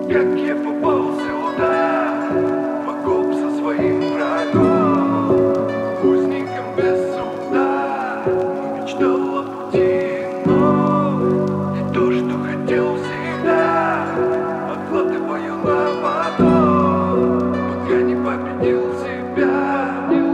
Как я попал сюда, в окоп со своим врагом, узником без суда. Мечтал о пути, но не то, что хотел всегда. Откладываю на потом, пока не победил себя.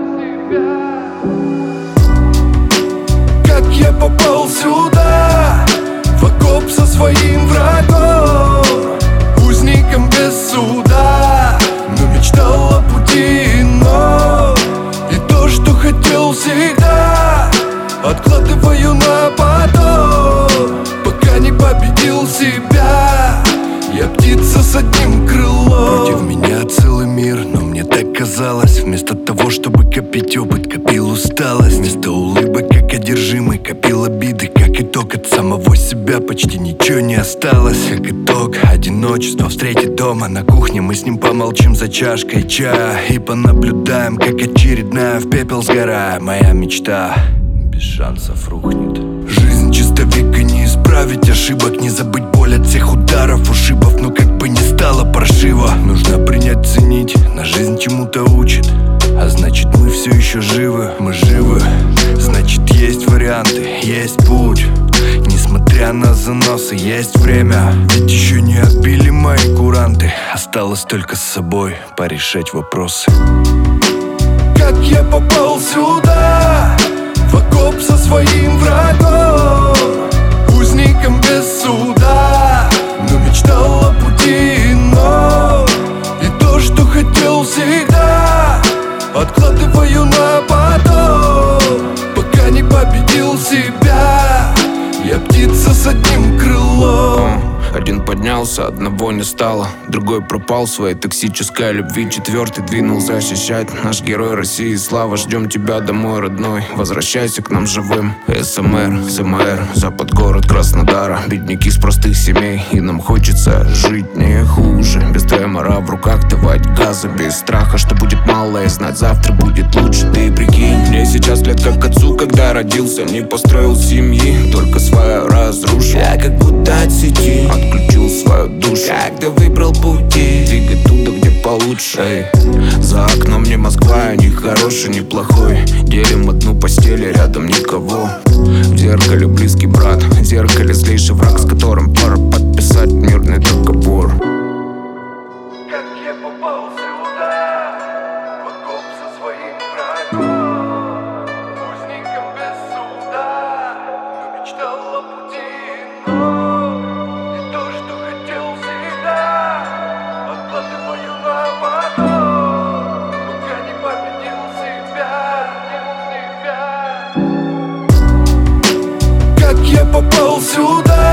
Как я попал сюда, в окоп со своим врагом, узником без суда. Но мечтал о пути, но и то, что хотел всегда, откладываю на потом, пока не победил себя. Я птица с одним крылом. Против меня целый мир, но мне так казалось. Вместо того, чтобы копить опыт, копил усталость. Вместо улыбок, как одержимый, копил обиды. Как итог, от самого себя почти ничего не осталось. Как итог, одиночество встретить дома. На кухне мы с ним помолчим за чашкой чая и понаблюдаем, как очередная в пепел сгорая. Моя мечта без шансов рухнет. Жизнь чисто века, не исправить ошибок, не забыть боль от всех ударов, ушибов. Но как бы ни стало паршиво, нужно принять, ценить. На жизнь чему-то учит, а значит мы все еще живы. Мы живы, значит есть варианты, есть путь. Несмотря на заносы, есть время. Ведь еще не отбили мои куранты. Осталось только с собой порешать вопросы. Как я попал сюда, в окоп со своим врагом, узником без суда. Но мечтал о пути, но и то, что хотел всегда, откладываю на потом, пока не победил себя. Я птица с одним крылом. Один поднялся, одного не стало. Другой пропал в своей токсической любви. Четвертый двинул защищать. Наш герой России, слава, ждем тебя домой, родной. Возвращайся к нам живым. СМР, СМР, Запад, город Краснодара. Бедняки с простых семей, и нам хочется жить не хуже. Без тремора в руках давать газа, без страха, что будет мало и знать завтра будет лучше. Ты прикинь, мне сейчас лет как отцу, когда родился. Не построил семьи, только свою разрушил. Я как будто от сети отключил свою душу, когда выбрал пути, двигать туда, где получше. Эй, за окном не Москва, ни хороший, ни плохой. Делим одну постель, рядом никого. В зеркале близкий брат, в зеркале злейший враг, с которым пора подписать мирный договор. Как я попал сюда, в окоп со своим врагом, узником без суда. Но мечтал о пути, но и то, что хотел всегда, откладываю на потом, пока не победил себя. Как я попал сюда,